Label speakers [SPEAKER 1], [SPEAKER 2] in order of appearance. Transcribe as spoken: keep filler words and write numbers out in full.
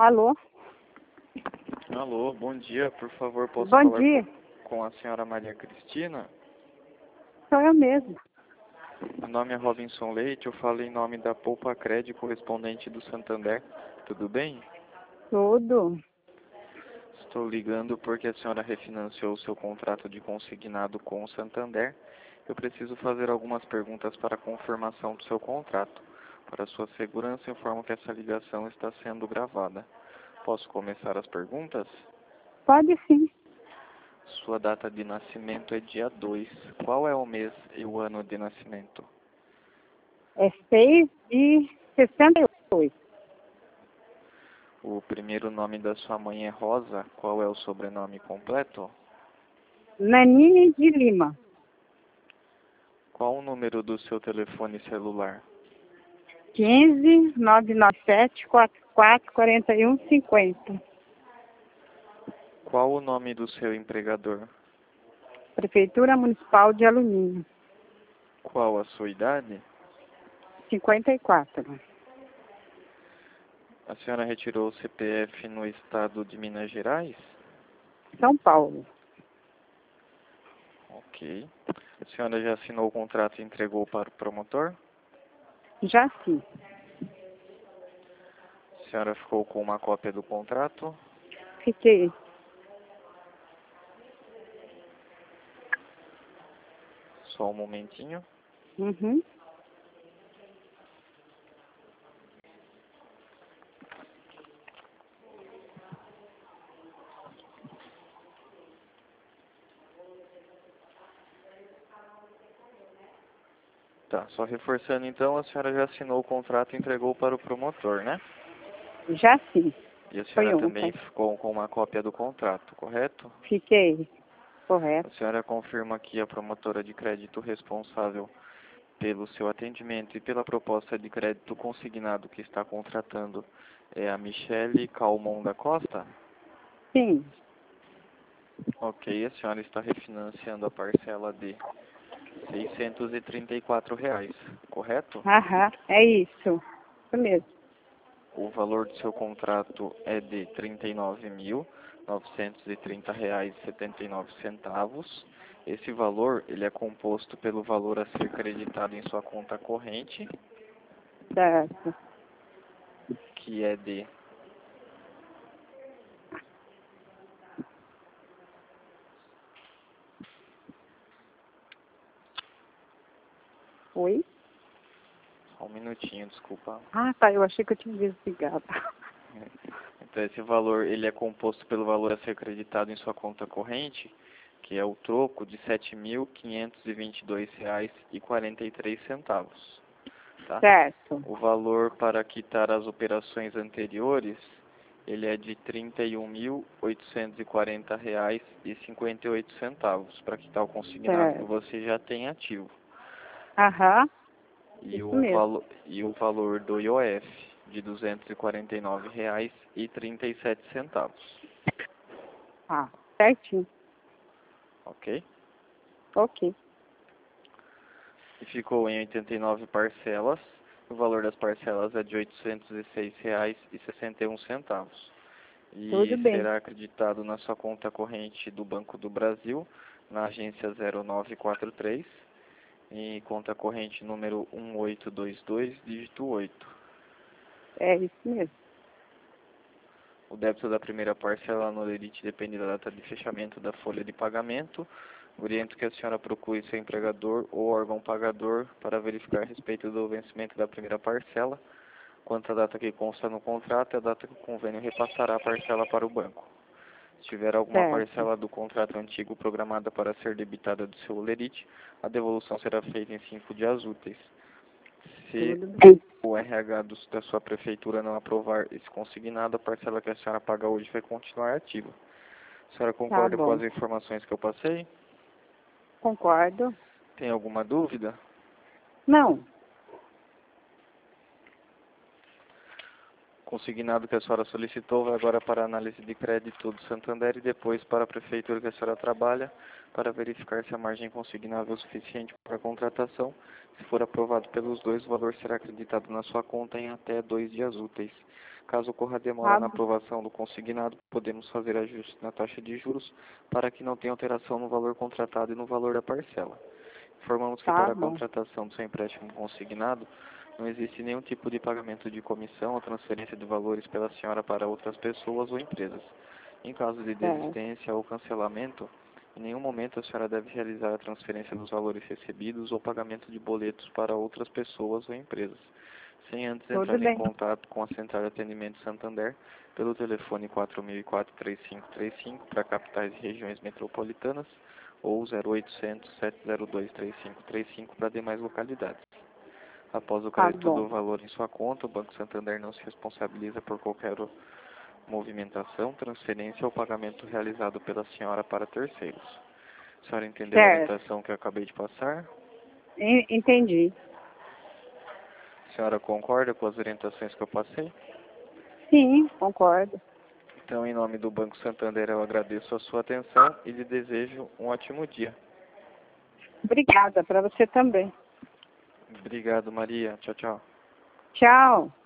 [SPEAKER 1] Alô?
[SPEAKER 2] Alô, bom dia. Por favor, posso
[SPEAKER 1] Bom
[SPEAKER 2] falar
[SPEAKER 1] dia.
[SPEAKER 2] com com a senhora Maria Cristina?
[SPEAKER 1] Sou eu mesmo.
[SPEAKER 2] Meu nome é Robinson Leite, eu falo em nome da Poupa Crédito, correspondente do Santander. Tudo bem?
[SPEAKER 1] Tudo.
[SPEAKER 2] Estou ligando porque a senhora refinanciou o seu contrato de consignado com o Santander. Eu preciso fazer algumas perguntas para a confirmação do seu contrato. Para sua segurança, informo que essa ligação está sendo gravada. Posso começar as perguntas?
[SPEAKER 1] Pode sim.
[SPEAKER 2] Sua data de nascimento é dia dois. Qual é o mês e o ano de nascimento?
[SPEAKER 1] É seis de sessenta e oito.
[SPEAKER 2] O primeiro nome da sua mãe é Rosa. Qual é o sobrenome completo?
[SPEAKER 1] Nanine de Lima.
[SPEAKER 2] Qual o número do seu telefone celular?
[SPEAKER 1] quinze, nove nove sete, quarenta e quatro, quarenta e um, cinquenta.
[SPEAKER 2] Qual o nome do seu empregador?
[SPEAKER 1] Prefeitura Municipal de Alumínio.
[SPEAKER 2] Qual a sua idade?
[SPEAKER 1] cinquenta e quatro.
[SPEAKER 2] A senhora retirou o C P F no estado de Minas Gerais?
[SPEAKER 1] São Paulo.
[SPEAKER 2] Ok. A senhora já assinou o contrato e entregou para o promotor?
[SPEAKER 1] Já sim.
[SPEAKER 2] A senhora ficou com uma cópia do contrato?
[SPEAKER 1] Fiquei.
[SPEAKER 2] Só um momentinho.
[SPEAKER 1] Uhum.
[SPEAKER 2] Tá, só reforçando então, a senhora já assinou o contrato e entregou para o promotor, né?
[SPEAKER 1] Já sim.
[SPEAKER 2] E a
[SPEAKER 1] Foi
[SPEAKER 2] senhora também
[SPEAKER 1] ontem.
[SPEAKER 2] ficou com uma cópia do contrato, correto?
[SPEAKER 1] Fiquei.
[SPEAKER 2] A
[SPEAKER 1] Correto.
[SPEAKER 2] senhora confirma que a promotora de crédito responsável pelo seu atendimento e pela proposta de crédito consignado que está contratando é a Michele Calmon da Costa?
[SPEAKER 1] Sim.
[SPEAKER 2] Ok, a senhora está refinanciando a parcela de seiscentos e trinta e quatro reais, correto?
[SPEAKER 1] Aham. É isso. Isso mesmo.
[SPEAKER 2] O valor do seu contrato é de trinta e nove mil novecentos e trinta reais e setenta e nove centavos. Esse valor ele é composto pelo valor a ser creditado em sua conta corrente,
[SPEAKER 1] Certo.
[SPEAKER 2] que é de
[SPEAKER 1] Oi?
[SPEAKER 2] só um minutinho, desculpa.
[SPEAKER 1] Ah, tá. Eu achei que eu tinha desligado.
[SPEAKER 2] Então esse valor ele é composto pelo valor a ser creditado em sua conta corrente, que é o troco de sete mil quinhentos e vinte e dois reais e quarenta e três centavos. Tá?
[SPEAKER 1] Certo.
[SPEAKER 2] O valor para quitar as operações anteriores, ele é de trinta e um mil oitocentos e quarenta reais e cinquenta e oito centavos, para quitar o consignado que
[SPEAKER 1] Certo.
[SPEAKER 2] você já tem ativo.
[SPEAKER 1] Aham.
[SPEAKER 2] E
[SPEAKER 1] Isso
[SPEAKER 2] o,
[SPEAKER 1] mesmo.
[SPEAKER 2] valo, e o valor do I O F, de duzentos e quarenta e nove reais e trinta e sete centavos.
[SPEAKER 1] Ah, certinho.
[SPEAKER 2] Ok?
[SPEAKER 1] Ok.
[SPEAKER 2] E ficou em oitenta e nove parcelas. O valor das parcelas é de oitocentos e seis reais e sessenta e um centavos.
[SPEAKER 1] Tudo
[SPEAKER 2] E
[SPEAKER 1] bem.
[SPEAKER 2] será acreditado na sua conta corrente do Banco do Brasil, na agência zero nove quatro três, e conta corrente número um oito dois dois, dígito oito.
[SPEAKER 1] É isso mesmo.
[SPEAKER 2] O débito da primeira parcela no Lerite depende da data de fechamento da folha de pagamento. Oriento que a senhora procure seu empregador ou órgão pagador para verificar a respeito do vencimento da primeira parcela. Quanto à data que consta no contrato, é a data que o convênio repassará a parcela para o banco. Se tiver alguma
[SPEAKER 1] Certo.
[SPEAKER 2] parcela do contrato antigo programada para ser debitada do seu Lerite, a devolução será feita em cinco dias úteis. Se
[SPEAKER 1] Tudo bem.
[SPEAKER 2] o R H do, da sua prefeitura não aprovar esse consignado, a parcela que a senhora paga hoje vai continuar ativa. A senhora
[SPEAKER 1] Tá
[SPEAKER 2] concorda com
[SPEAKER 1] bom.
[SPEAKER 2] as informações que eu passei?
[SPEAKER 1] Concordo.
[SPEAKER 2] Tem alguma dúvida?
[SPEAKER 1] Não.
[SPEAKER 2] consignado que a senhora solicitou vai agora para a análise de crédito do Santander e depois para a prefeitura que a senhora trabalha para verificar se a margem consignável é o suficiente para a contratação. Se for aprovado pelos dois, o valor será acreditado na sua conta em até dois dias úteis. Caso ocorra demora
[SPEAKER 1] Tá,
[SPEAKER 2] na aprovação do consignado, podemos fazer ajuste na taxa de juros para que não tenha alteração no valor contratado e no valor da parcela. Informamos que
[SPEAKER 1] tá
[SPEAKER 2] para a
[SPEAKER 1] bom.
[SPEAKER 2] contratação do seu empréstimo consignado, não existe nenhum tipo de pagamento de comissão ou transferência de valores pela senhora para outras pessoas ou empresas. Em caso de
[SPEAKER 1] Certo.
[SPEAKER 2] desistência ou cancelamento, em nenhum momento a senhora deve realizar a transferência dos valores recebidos ou pagamento de boletos para outras pessoas ou empresas, sem antes
[SPEAKER 1] Tudo
[SPEAKER 2] entrar em
[SPEAKER 1] bem.
[SPEAKER 2] contato com a Central de Atendimento Santander pelo telefone quatro mil e quatro, três cinco três cinco para capitais e regiões metropolitanas ou zero oitocentos, sete zero dois, três cinco três cinco para demais localidades. Após o
[SPEAKER 1] Tá
[SPEAKER 2] crédito
[SPEAKER 1] bom.
[SPEAKER 2] do valor em sua conta, o Banco Santander não se responsabiliza por qualquer movimentação, transferência ou pagamento realizado pela senhora para terceiros. A senhora entendeu a
[SPEAKER 1] Certo.
[SPEAKER 2] orientação que eu acabei de passar?
[SPEAKER 1] En- Entendi.
[SPEAKER 2] A senhora concorda com as orientações que eu passei?
[SPEAKER 1] Sim, concordo.
[SPEAKER 2] Então, em nome do Banco Santander, eu agradeço a sua atenção e lhe desejo um ótimo dia.
[SPEAKER 1] Obrigada, para você também.
[SPEAKER 2] Obrigado, Maria. Tchau, tchau.
[SPEAKER 1] Tchau.